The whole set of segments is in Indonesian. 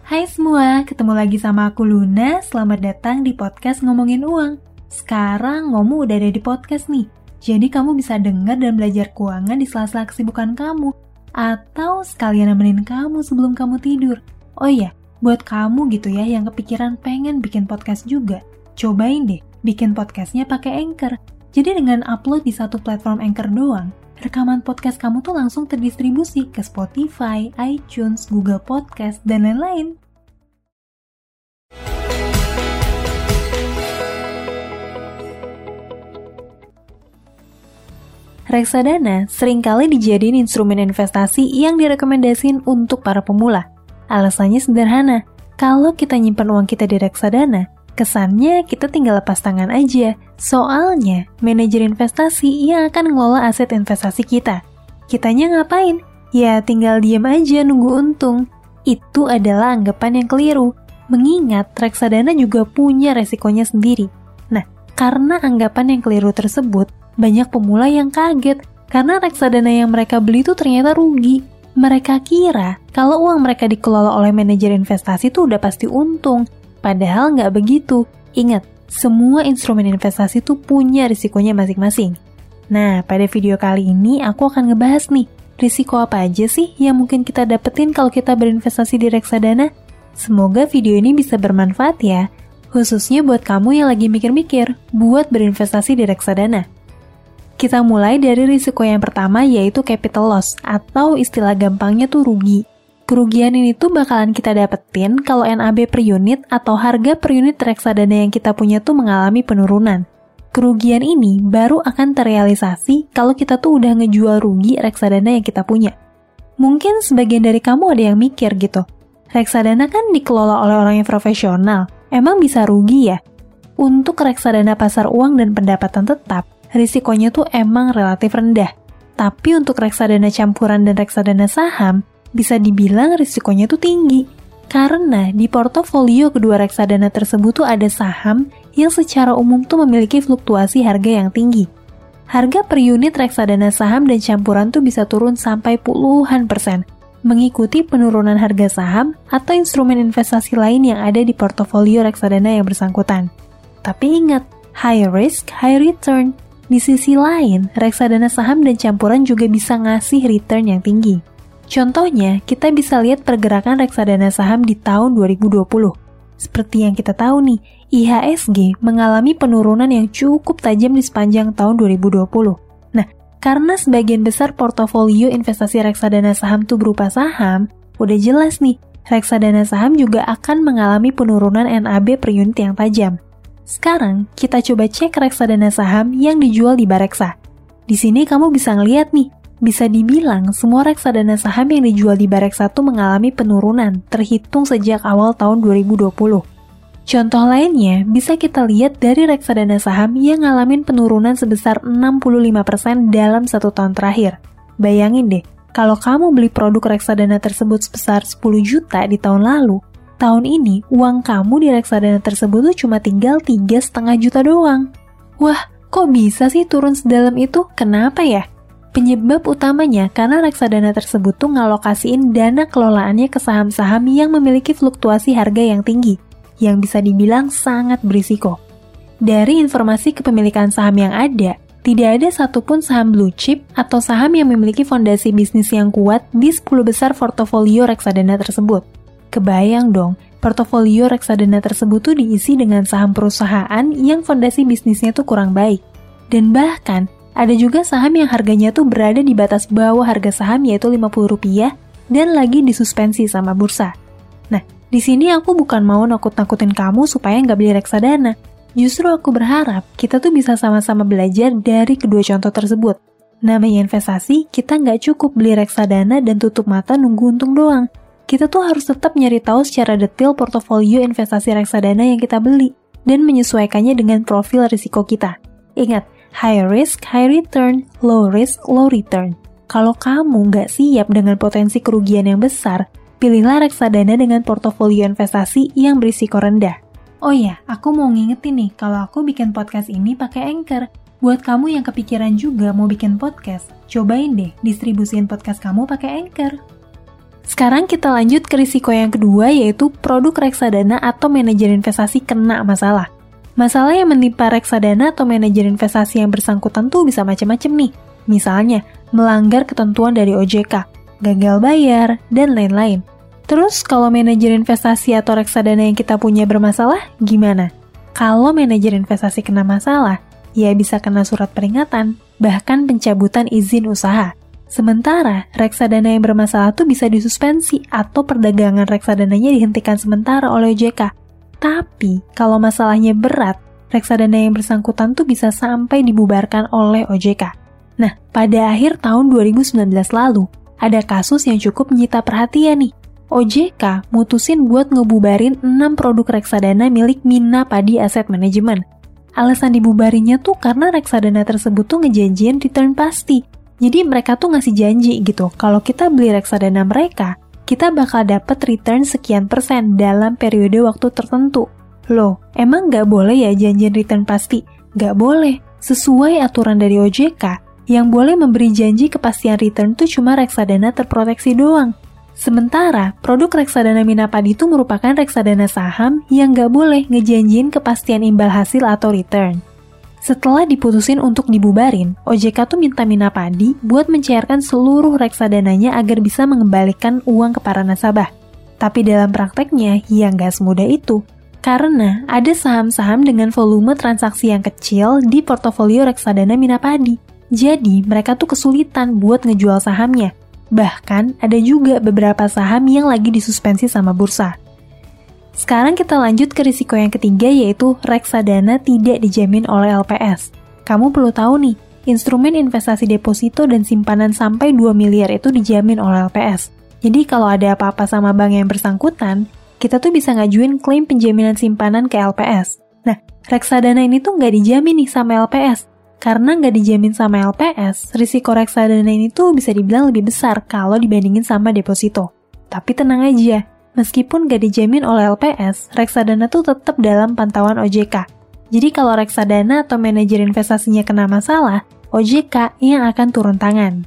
Hai semua, ketemu lagi sama aku Luna. Selamat datang di podcast Ngomongin Uang. Sekarang Ngomu udah ada di podcast nih. Jadi kamu bisa dengar dan belajar keuangan di sela-sela kesibukan kamu. Atau sekalian nemenin kamu sebelum kamu tidur. Oh iya, buat kamu gitu ya yang kepikiran pengen bikin podcast juga, cobain deh bikin podcastnya pakai Anchor. Jadi dengan upload di satu platform Anchor doang, rekaman podcast kamu tuh langsung terdistribusi ke Spotify, iTunes, Google Podcast, dan lain-lain. Reksadana seringkali dijadiin instrumen investasi yang direkomendasiin untuk para pemula. Alasannya sederhana, kalau kita nyimpan uang kita di reksadana, kesannya kita tinggal lepas tangan aja. Soalnya, manajer investasi yang akan ngelola aset investasi kita. Kitanya ngapain? Ya tinggal diem aja nunggu untung. Itu adalah anggapan yang keliru. Mengingat reksadana juga punya resikonya sendiri. Nah, karena anggapan yang keliru tersebut, banyak pemula yang kaget karena reksadana yang mereka beli itu ternyata rugi. Mereka kira kalau uang mereka dikelola oleh manajer investasi itu udah pasti untung. Padahal nggak begitu. Ingat, semua instrumen investasi itu punya risikonya masing-masing. Nah, pada video kali ini aku akan ngebahas nih, risiko apa aja sih yang mungkin kita dapetin kalau kita berinvestasi di reksadana? Semoga video ini bisa bermanfaat ya, khususnya buat kamu yang lagi mikir-mikir buat berinvestasi di reksadana. Kita mulai dari risiko yang pertama yaitu capital loss atau istilah gampangnya tuh rugi. Kerugian ini tuh bakalan kita dapetin kalau NAB per unit atau harga per unit reksadana yang kita punya tuh mengalami penurunan. Kerugian ini baru akan terrealisasi kalau kita tuh udah ngejual rugi reksadana yang kita punya. Mungkin sebagian dari kamu ada yang mikir gitu, reksadana kan dikelola oleh orang yang profesional, emang bisa rugi ya? Untuk reksadana pasar uang dan pendapatan tetap, risikonya tuh emang relatif rendah. Tapi untuk reksadana campuran dan reksadana saham, bisa dibilang risikonya tuh tinggi. Karena di portofolio kedua reksadana tersebut tuh ada saham yang secara umum tuh memiliki fluktuasi harga yang tinggi. Harga per unit reksadana saham dan campuran tuh bisa turun sampai puluhan %, mengikuti penurunan harga saham atau instrumen investasi lain yang ada di portofolio reksadana yang bersangkutan. Tapi ingat, high risk, high return. Di sisi lain, reksadana saham dan campuran juga bisa ngasih return yang tinggi. Contohnya, kita bisa lihat pergerakan reksadana saham di tahun 2020. Seperti yang kita tahu nih, IHSG mengalami penurunan yang cukup tajam di sepanjang tahun 2020. Nah, karena sebagian besar portofolio investasi reksadana saham tuh berupa saham, udah jelas nih, reksadana saham juga akan mengalami penurunan NAB per unit yang tajam. Sekarang, kita coba cek reksadana saham yang dijual di Bareksa. Di sini kamu bisa ngeliat nih, bisa dibilang semua reksadana saham yang dijual di Bareksa tuh mengalami penurunan terhitung sejak awal tahun 2020. Contoh lainnya bisa kita lihat dari reksadana saham yang ngalamin penurunan sebesar 65% dalam 1 tahun terakhir. Bayangin deh, kalau kamu beli produk reksadana tersebut sebesar 10 juta di tahun lalu, tahun ini uang kamu di reksadana tersebut tuh cuma tinggal 3,5 juta doang. Wah, kok bisa sih turun sedalam itu? Kenapa ya? Penyebab utamanya karena reksadana tersebut tuh ngalokasiin dana kelolaannya ke saham-saham yang memiliki fluktuasi harga yang tinggi, yang bisa dibilang sangat berisiko. Dari informasi kepemilikan saham yang ada, tidak ada satupun saham blue chip atau saham yang memiliki fondasi bisnis yang kuat di 10 besar portofolio reksadana tersebut. Kebayang dong, portofolio reksadana tersebut tuh diisi dengan saham perusahaan yang fondasi bisnisnya tuh kurang baik. Dan bahkan, ada juga saham yang harganya tuh berada di batas bawah harga saham yaitu Rp50 dan lagi disuspensi sama bursa. Nah, di sini aku bukan mau nakut-nakutin kamu supaya nggak beli reksadana. Justru aku berharap kita tuh bisa sama-sama belajar dari kedua contoh tersebut. Namanya investasi, kita nggak cukup beli reksadana dan tutup mata nunggu untung doang. Kita tuh harus tetap nyari tahu secara detail portofolio investasi reksadana yang kita beli dan menyesuaikannya dengan profil risiko kita. Ingat, high risk, high return, low risk, low return. Kalau kamu nggak siap dengan potensi kerugian yang besar, pilihlah reksadana dengan portofolio investasi yang berisiko rendah. Oh ya, aku mau ngingetin nih kalau aku bikin podcast ini pakai Anchor. Buat kamu yang kepikiran juga mau bikin podcast, cobain deh distribusiin podcast kamu pakai Anchor. Sekarang kita lanjut ke risiko yang kedua, yaitu produk reksadana atau manajer investasi kena masalah. Masalah yang menimpa reksadana atau manajer investasi yang bersangkutan tuh bisa macam-macam nih. Misalnya, melanggar ketentuan dari OJK, gagal bayar, dan lain-lain. Terus, kalau manajer investasi atau reksadana yang kita punya bermasalah, gimana? Kalau manajer investasi kena masalah, ya bisa kena surat peringatan, bahkan pencabutan izin usaha. Sementara, reksadana yang bermasalah tuh bisa disuspensi atau perdagangan reksadananya dihentikan sementara oleh OJK. Tapi, kalau masalahnya berat, reksadana yang bersangkutan tuh bisa sampai dibubarkan oleh OJK. Nah, pada akhir tahun 2019 lalu, ada kasus yang cukup menyita perhatian nih. OJK mutusin buat ngebubarin 6 produk reksadana milik Mina Padi Asset Management. Alasan dibubarinya tuh karena reksadana tersebut tuh ngejanjiin return pasti. Jadi mereka tuh ngasih janji gitu, kalau kita beli reksadana mereka, kita bakal dapet return sekian persen dalam periode waktu tertentu. Loh, emang nggak boleh ya janjiin return pasti? Nggak boleh. Sesuai aturan dari OJK, yang boleh memberi janji kepastian return tuh cuma reksadana terproteksi doang. Sementara, produk reksadana Mina Padi itu merupakan reksadana saham yang nggak boleh ngejanjiin kepastian imbal hasil atau return. Setelah diputusin untuk dibubarin, OJK tuh minta Mina Padi buat mencairkan seluruh reksadananya agar bisa mengembalikan uang ke para nasabah. Tapi dalam prakteknya, ya nggak semudah itu. Karena ada saham-saham dengan volume transaksi yang kecil di portofolio reksadana Mina Padi. Jadi, mereka tuh kesulitan buat ngejual sahamnya. Bahkan, ada juga beberapa saham yang lagi disuspensi sama bursa. Sekarang kita lanjut ke risiko yang ketiga, yaitu reksadana tidak dijamin oleh LPS. Kamu perlu tahu nih, instrumen investasi deposito dan simpanan sampai 2 miliar itu dijamin oleh LPS. Jadi kalau ada apa-apa sama bank yang bersangkutan, kita tuh bisa ngajuin klaim penjaminan simpanan ke LPS. Nah, reksadana ini tuh nggak dijamin nih sama LPS. Karena nggak dijamin sama LPS, risiko reksadana ini tuh bisa dibilang lebih besar kalau dibandingin sama deposito. Tapi tenang aja, meskipun gak dijamin oleh LPS, reksadana tuh tetap dalam pantauan OJK. Jadi kalau reksadana atau manajer investasinya kena masalah, OJK yang akan turun tangan.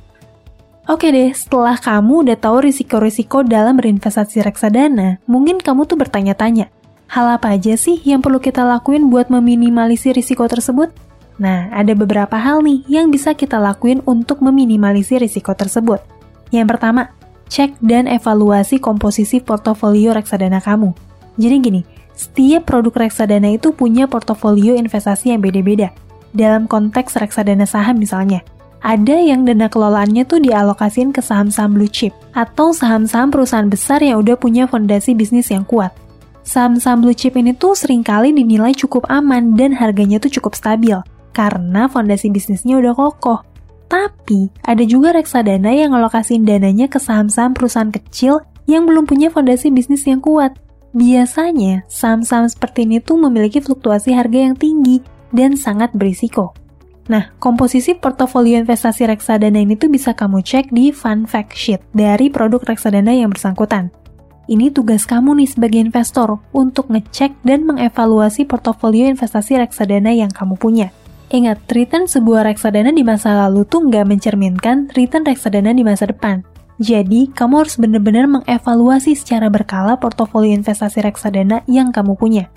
Oke deh, setelah kamu udah tahu risiko-risiko dalam berinvestasi reksadana, mungkin kamu tuh bertanya-tanya, hal apa aja sih yang perlu kita lakuin buat meminimalisir risiko tersebut? Nah, ada beberapa hal nih yang bisa kita lakuin untuk meminimalisir risiko tersebut. Yang pertama, cek dan evaluasi komposisi portofolio reksadana kamu. Jadi gini, setiap produk reksadana itu punya portofolio investasi yang beda-beda. Dalam konteks reksadana saham misalnya, ada yang dana kelolaannya tuh dialokasiin ke saham-saham blue chip atau saham-saham perusahaan besar yang udah punya fondasi bisnis yang kuat. Saham-saham blue chip ini tuh seringkali dinilai cukup aman dan harganya tuh cukup stabil karena fondasi bisnisnya udah kokoh. Tapi, ada juga reksadana yang ngelokasiin dananya ke saham-saham perusahaan kecil yang belum punya fondasi bisnis yang kuat. Biasanya, saham-saham seperti ini tuh memiliki fluktuasi harga yang tinggi dan sangat berisiko. Nah, komposisi portofolio investasi reksadana ini tuh bisa kamu cek di Fund Fact Sheet dari produk reksadana yang bersangkutan. Ini tugas kamu nih sebagai investor untuk ngecek dan mengevaluasi portofolio investasi reksadana yang kamu punya. Ingat, return sebuah reksadana di masa lalu tuh nggak mencerminkan return reksadana di masa depan. Jadi, kamu harus benar-benar mengevaluasi secara berkala portofolio investasi reksadana yang kamu punya.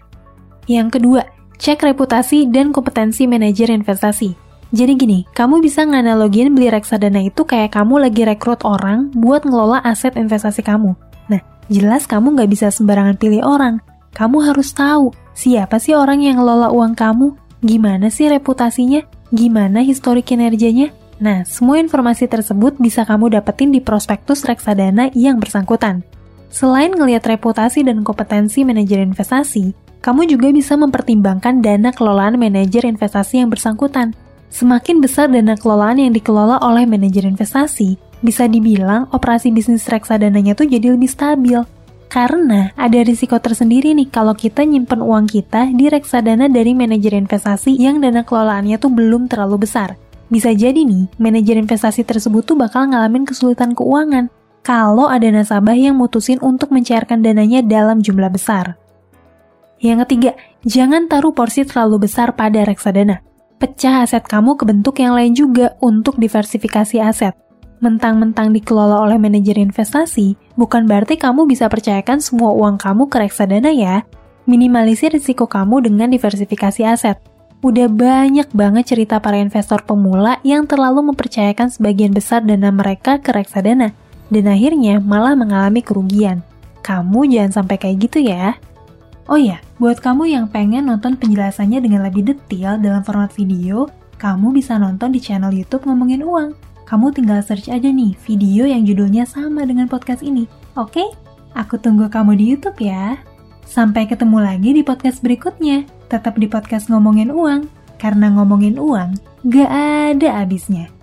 Yang kedua, cek reputasi dan kompetensi manajer investasi. Jadi gini, kamu bisa nganalogin beli reksadana itu kayak kamu lagi rekrut orang buat ngelola aset investasi kamu. Nah, jelas kamu nggak bisa sembarangan pilih orang. Kamu harus tahu, siapa sih orang yang ngelola uang kamu? Gimana sih reputasinya? Gimana histori kinerjanya? Nah, semua informasi tersebut bisa kamu dapetin di prospektus reksadana yang bersangkutan. Selain ngelihat reputasi dan kompetensi manajer investasi, kamu juga bisa mempertimbangkan dana kelolaan manajer investasi yang bersangkutan. Semakin besar dana kelolaan yang dikelola oleh manajer investasi, bisa dibilang operasi bisnis reksadananya tuh jadi lebih stabil. Karena ada risiko tersendiri nih kalau kita nyimpen uang kita di reksadana dari manajer investasi yang dana kelolaannya tuh belum terlalu besar. Bisa jadi nih, manajer investasi tersebut tuh bakal ngalamin kesulitan keuangan kalau ada nasabah yang mutusin untuk mencairkan dananya dalam jumlah besar. Yang ketiga, jangan taruh porsi terlalu besar pada reksadana. Pecah aset kamu ke bentuk yang lain juga untuk diversifikasi aset. Mentang-mentang dikelola oleh manajer investasi, bukan berarti kamu bisa percayakan semua uang kamu ke reksadana ya. Minimalisir risiko kamu dengan diversifikasi aset. Udah banyak banget cerita para investor pemula yang terlalu mempercayakan sebagian besar dana mereka ke reksadana, dan akhirnya malah mengalami kerugian. Kamu jangan sampai kayak gitu ya. Oh ya, buat kamu yang pengen nonton penjelasannya dengan lebih detail dalam format video, kamu bisa nonton di channel YouTube Ngomongin Uang. Kamu tinggal search aja nih video yang judulnya sama dengan podcast ini. Oke? Aku tunggu kamu di YouTube ya. Sampai ketemu lagi di podcast berikutnya. Tetap di podcast Ngomongin Uang. Karena ngomongin uang, gak ada habisnya.